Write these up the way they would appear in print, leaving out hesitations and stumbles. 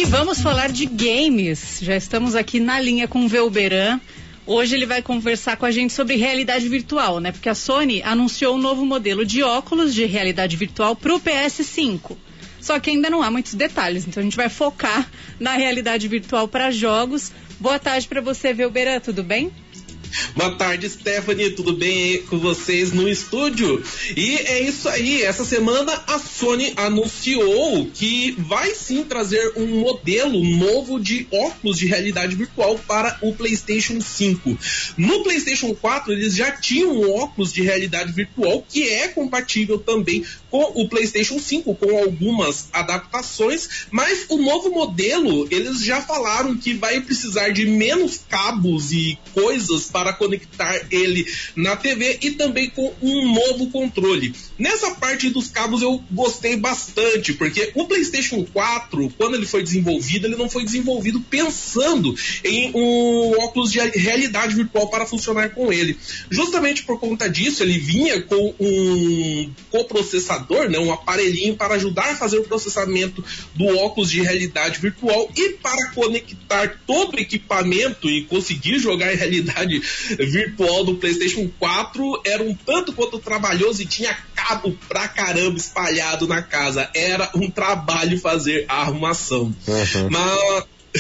vamos falar de games. Já estamos aqui na linha com o Velberan. Hoje ele vai conversar com a gente sobre realidade virtual, né? Porque a Sony anunciou um novo modelo de óculos de realidade virtual para o PS5. Só que ainda não há muitos detalhes, então a gente vai focar na realidade virtual para jogos. Boa tarde para você, Velberan, tudo bem? Boa tarde, Stephanie, tudo bem com vocês no estúdio? E é isso aí, essa semana a Sony anunciou que vai sim trazer um modelo novo de óculos de realidade virtual para o PlayStation 5. No PlayStation 4 eles já tinham um óculos de realidade virtual que é compatível também com o PlayStation 5, com algumas adaptações, mas o novo modelo, eles já falaram que vai precisar de menos cabos e coisas para conectar ele na TV e também com um novo controle. Nessa parte dos cabos eu gostei bastante, porque o PlayStation 4, quando ele foi desenvolvido, ele não foi desenvolvido pensando em um óculos de realidade virtual para funcionar com ele. Justamente por conta disso, ele vinha com um coprocessador, né, um aparelhinho para ajudar a fazer o processamento do óculos de realidade virtual e para conectar todo o equipamento e conseguir jogar em realidade virtual do PlayStation 4 era um tanto quanto trabalhoso e tinha cabo pra caramba espalhado na casa. Era um trabalho fazer a arrumação. Mas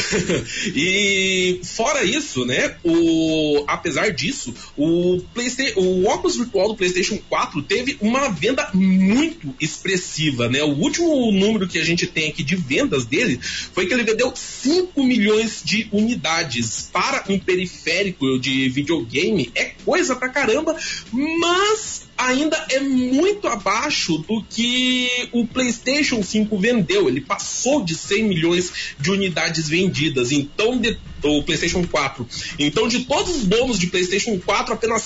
e fora isso, né, apesar disso, o óculos virtual do PlayStation 4 teve uma venda muito expressiva, né? O último número que a gente tem aqui de vendas dele foi que ele vendeu 5 milhões de unidades. Para um periférico de videogame é coisa pra caramba, mas ainda é muito abaixo do que o PlayStation 5 vendeu. Ele passou de 100 milhões de unidades vendidas. Então, o PlayStation 4. Então, de todos os donos de PlayStation 4, apenas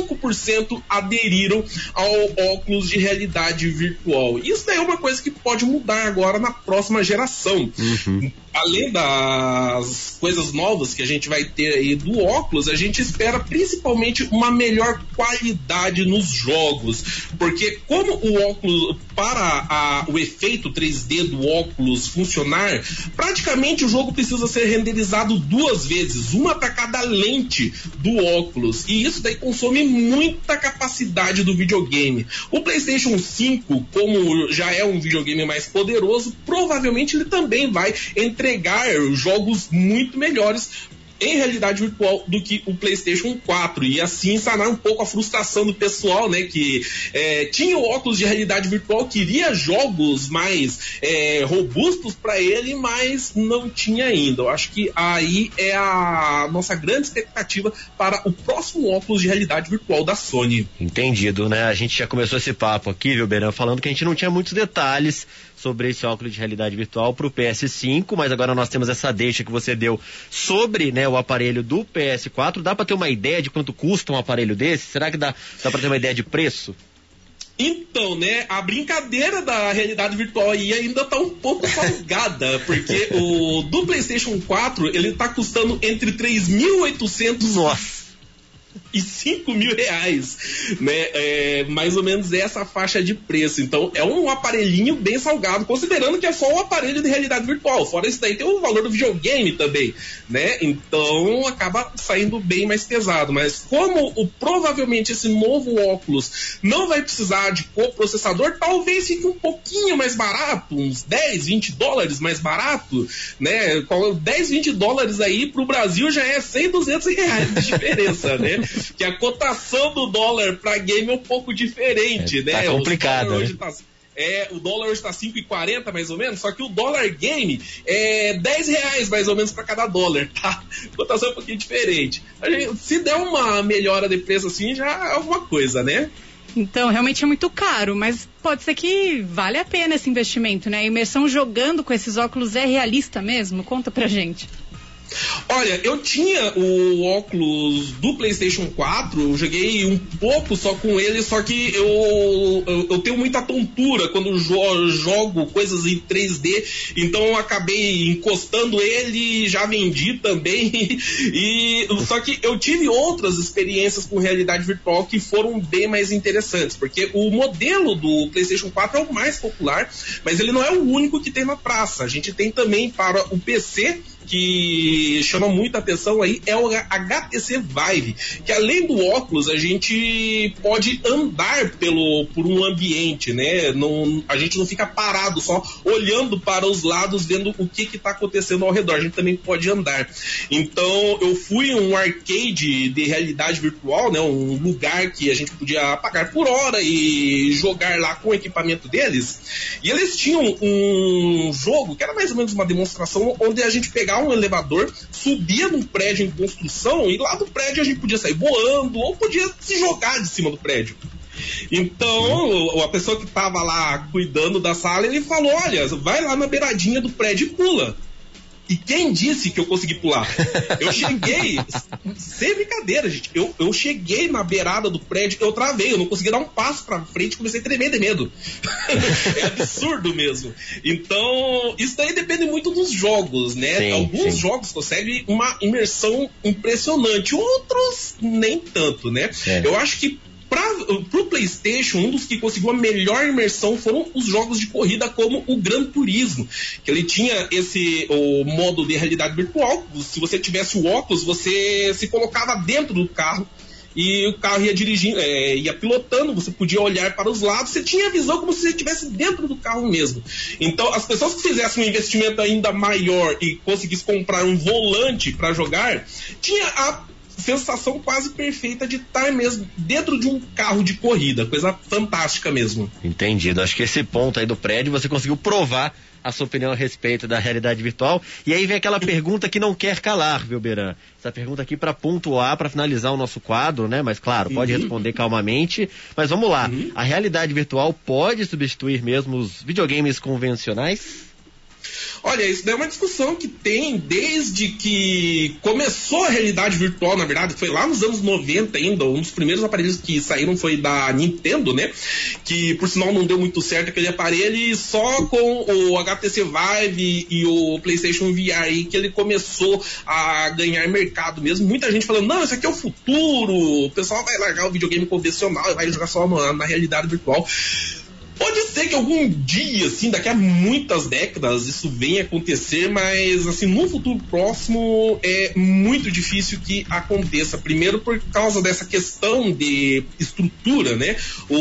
5% aderiram ao óculos de realidade virtual. Isso daí é uma coisa que pode mudar agora na próxima geração. Além das coisas novas que a gente vai ter aí do óculos, a gente espera principalmente uma melhor qualidade nos jogos, porque como o óculos, para o efeito 3D do óculos funcionar, praticamente o jogo precisa ser renderizado 2 vezes, uma para cada lente do óculos, e isso daí consome muita capacidade do videogame. O PlayStation 5, como já é um videogame mais poderoso, provavelmente ele também vai entregar jogos muito melhores em realidade virtual do que o PlayStation 4, e assim sanar um pouco a frustração do pessoal, né, que tinha o óculos de realidade virtual, queria jogos mais robustos para ele, mas não tinha ainda. Eu acho que aí é a nossa grande expectativa para o próximo óculos de realidade virtual da Sony. Entendido, né? A gente já começou esse papo aqui, viu, Beran, falando que a gente não tinha muitos detalhes sobre esse óculos de realidade virtual para o PS5, mas agora nós temos essa deixa que você deu sobre, né, o aparelho do PS4. Dá para ter uma ideia de quanto custa um aparelho desse? Será que dá para ter uma ideia de preço? Então, né, a brincadeira da realidade virtual aí ainda tá um pouco salgada, porque o do PlayStation 4, ele tá custando entre 3.800 e 5 mil reais, né? Mais ou menos essa faixa de preço. Então é um aparelhinho bem salgado, considerando que é só um aparelho de realidade virtual. Fora isso daí tem o valor do videogame também, né? Então acaba saindo bem mais pesado. Mas como provavelmente esse novo óculos não vai precisar de coprocessador, talvez fique um pouquinho mais barato, uns 10, 20 dólares mais barato, né? 10, 20 dólares aí pro Brasil já é 100, 200 reais de diferença, né? Que a cotação do dólar para game é um pouco diferente, né? Tá complicado, né? O dólar hoje tá 5,40 mais ou menos, só que o dólar game é 10 reais mais ou menos para cada dólar, tá? A cotação é um pouquinho diferente. Se der uma melhora de preço assim, já é alguma coisa, né? Então, realmente é muito caro, mas pode ser que vale a pena esse investimento, né? A imersão jogando com esses óculos é realista mesmo? Conta pra gente. Olha, eu tinha o óculos do PlayStation 4, eu joguei um pouco só com ele, só que eu tenho muita tontura quando jogo coisas em 3D, então eu acabei encostando ele e já vendi também. Só que eu tive outras experiências com realidade virtual que foram bem mais interessantes, porque o modelo do PlayStation 4 é o mais popular, mas ele não é o único que tem na praça. A gente tem também para o PC, que chama muita atenção aí, é o HTC Vive, que além do óculos a gente pode andar por um ambiente, né? A gente não fica parado só olhando para os lados, vendo o que está acontecendo ao redor, a gente também pode andar. Então eu fui em um arcade de realidade virtual, né? Um lugar que a gente podia pagar por hora e jogar lá com o equipamento deles, e eles tinham um jogo que era mais ou menos uma demonstração onde a gente pegava um elevador, subia num prédio em construção e lá do prédio a gente podia sair voando ou podia se jogar de cima do prédio. Então a pessoa que estava lá cuidando da sala, ele falou: olha, vai lá na beiradinha do prédio e pula. E quem disse que eu consegui pular? Eu cheguei, sem brincadeira, gente, eu cheguei na beirada do prédio, eu travei, eu não conseguia dar um passo pra frente e comecei a tremer de medo. É absurdo mesmo. Então, isso daí depende muito dos jogos, né? Sim, alguns jogos conseguem uma imersão impressionante, outros nem tanto, né? Eu acho que pro PlayStation, um dos que conseguiu a melhor imersão foram os jogos de corrida, como o Gran Turismo, que ele tinha o modo de realidade virtual. Se você tivesse o óculos, você se colocava dentro do carro e o carro ia dirigindo, ia pilotando, você podia olhar para os lados, você tinha a visão como se você estivesse dentro do carro mesmo. Então, as pessoas que fizessem um investimento ainda maior e conseguissem comprar um volante para jogar, tinha a sensação quase perfeita de estar mesmo dentro de um carro de corrida, coisa fantástica mesmo. Entendido, acho que esse ponto aí do prédio você conseguiu provar a sua opinião a respeito da realidade virtual. E aí vem aquela pergunta que não quer calar, viu, Beran? Essa pergunta aqui para pontuar, para finalizar o nosso quadro, né? Mas claro, pode responder calmamente. Mas vamos lá, a realidade virtual pode substituir mesmo os videogames convencionais? Olha, isso daí é uma discussão que tem desde que começou a realidade virtual, na verdade, foi lá nos anos 90 ainda, um dos primeiros aparelhos que saíram foi da Nintendo, né? Que, por sinal, não deu muito certo aquele aparelho, e só com o HTC Vive e o PlayStation VR aí que ele começou a ganhar mercado mesmo. Muita gente falando, não, isso aqui é o futuro, o pessoal vai largar o videogame convencional e vai jogar só na realidade virtual. Pode ser que algum dia, assim, daqui a muitas décadas, isso venha acontecer, mas, assim, no futuro próximo é muito difícil que aconteça. Primeiro por causa dessa questão de estrutura, né?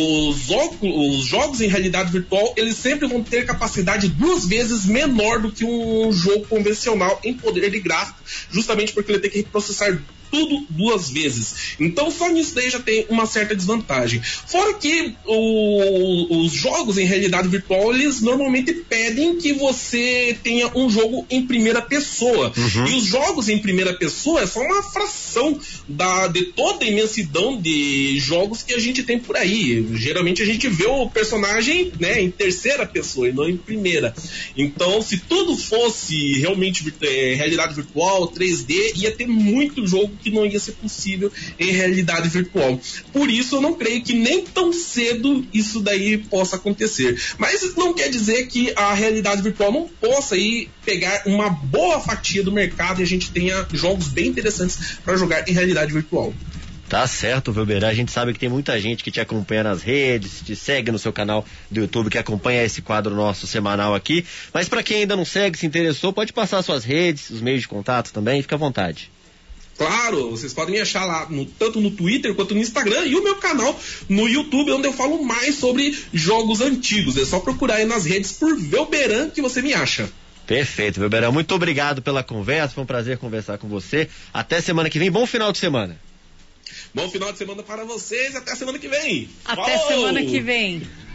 Os jogos em realidade virtual, eles sempre vão ter capacidade 2 vezes menor do que um jogo convencional em poder de gráfico, justamente porque ele tem que processar tudo 2 vezes. Então só nisso daí já tem uma certa desvantagem. Fora que os jogos em realidade virtual, eles normalmente pedem que você tenha um jogo em primeira pessoa. E os jogos em primeira pessoa é só uma fração de toda a imensidão de jogos que a gente tem por aí. Geralmente a gente vê o personagem, né, em terceira pessoa e não em primeira. Então, se tudo fosse realmente realidade virtual, 3D, ia ter muito jogo que não ia ser possível em realidade virtual. Por isso eu não creio que nem tão cedo isso daí possa acontecer. Mas isso não quer dizer que a realidade virtual não possa aí pegar uma boa fatia do mercado e a gente tenha jogos bem interessantes para jogar em realidade virtual. Tá certo, Velberan. A gente sabe que tem muita gente que te acompanha nas redes, te segue no seu canal do YouTube, que acompanha esse quadro nosso semanal aqui. Mas para quem ainda não segue, se interessou, pode passar suas redes, os meios de contato também, fica à vontade. Claro, vocês podem me achar lá tanto no Twitter quanto no Instagram, e o meu canal no YouTube, onde eu falo mais sobre jogos antigos. É só procurar aí nas redes por Velberan que você me acha. Perfeito, Velberan. Muito obrigado pela conversa, foi um prazer conversar com você. Até semana que vem, bom final de semana. Bom final de semana para vocês, até a semana que vem. Até semana que vem.